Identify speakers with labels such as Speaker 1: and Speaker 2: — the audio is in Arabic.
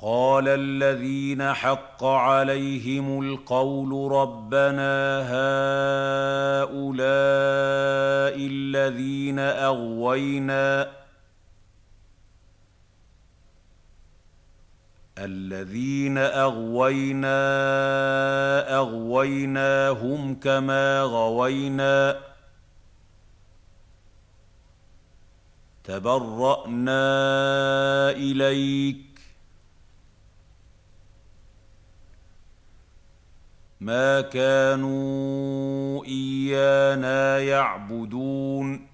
Speaker 1: قال الذين حق عليهم القول ربنا هؤلاء الذين أغوينا أغويناهم كما غوينا تبرأنا إليك ما كانوا إيانا يعبدون